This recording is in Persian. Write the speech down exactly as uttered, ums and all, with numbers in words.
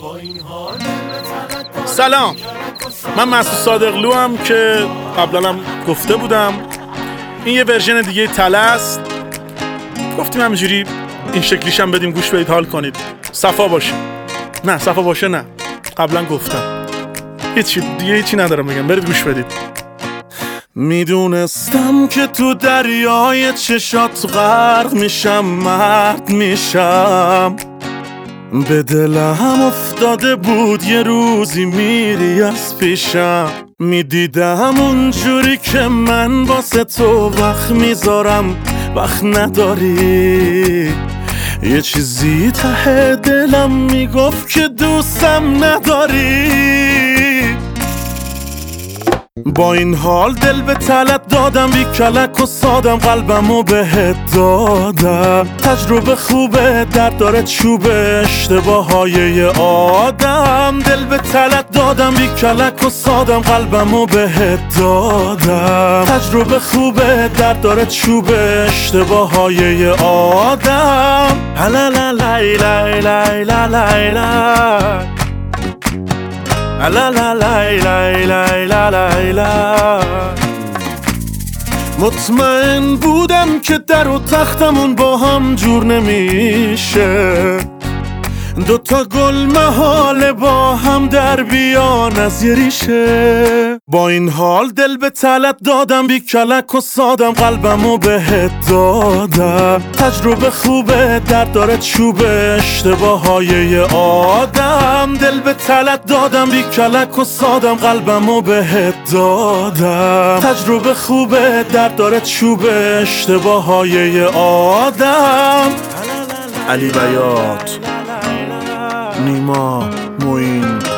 سلام، من مسعود صادقلو هم که قبلا هم گفته بودم این یه ورژن دیگه تله است. گفتیم همینجوری این شکلیش هم بدیم گوش بدید حال کنید. صفا باشه. نه صفا باشه نه، قبلا گفتم هیچی دیگه، هیچی ندارم بگم، برید گوش بدید. میدونستم که تو دریای چشات غرق میشم، مرد میشم. به دلم افتاده بود یه روزی میری از پیشم. میدیدم اونجوری که من واسه تو وقت میذارم، وقت نداری. یه چیزی ته دلم میگفت که دوستم نداری. با این حال دل به تلت دادم، بی کلک و سادم قلبمو بهت دادم. تجربه خوبه، درد داره چوبه، اشتباهای یه آدم. دل به تلت دادم، بی کلک و سادم قلبمو بهت دادم. تجربه خوبه، درد داره چوبه، اشتباهای یه آدم. لا لا لا لا لا لا لا لا لا لا لا لا لا لا لا. مطمئن بودم که در و تختمون با هم جور نمیشه. دوتا گل محاله با هم در بیان از یه ریشه. با این حال دل به تلت دادم، بی کلک و سادم قلبمو بهت دادم. تجربه خوبه، درد داره چوبه، اشتباهای یه آدم. دل به تلت دادم، بی کلک و سادم قلبمو بهت دادم. تجربه خوبه، درد داره چوبه، اشتباهای یه آدم. علی بیات، نیما، موین.